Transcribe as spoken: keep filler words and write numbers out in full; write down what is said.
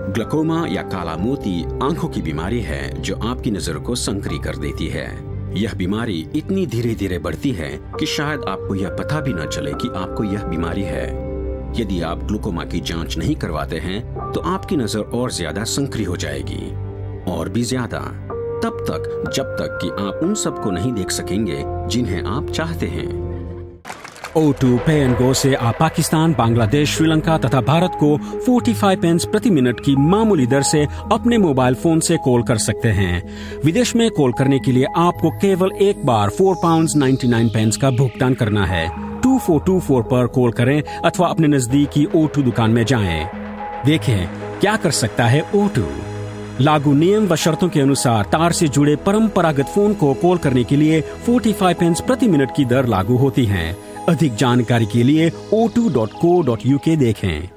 Glaucoma या काला मोती आंखों की बीमारी है जो आपकी नजर को संकरी कर देती है। यह बीमारी इतनी धीरे धीरे बढ़ती है कि शायद आपको यह पता भी न चले कि आपको यह बीमारी है। यदि आप ग्लूकोमा की जांच नहीं करवाते हैं तो आपकी नजर और ज्यादा संकरी हो जाएगी, और भी ज्यादा, तब तक जब तक कि आप उन सबको नहीं देख सकेंगे जिन्हें आप चाहते हैं। ओ टू पे एंड गो से आप पाकिस्तान, बांग्लादेश, श्रीलंका तथा भारत को पैंतालीस पेंस प्रति मिनट की मामूली दर से अपने मोबाइल फोन से कॉल कर सकते हैं। विदेश में कॉल करने के लिए आपको केवल एक बार four pound ninety nine pence का भुगतान करना है। टू फोर टू फोर पर कॉल करें अथवा अपने नजदीकी ओ टू दुकान में जाएं। देखें क्या कर सकता है ओ टू। लागू नियम व शर्तों के अनुसार तार से जुड़े परंपरागत फोन को कॉल करने के लिए पैंतालीस पेंस प्रति मिनट की दर लागू होती है। अधिक जानकारी के लिए O two dot co dot U K देखें।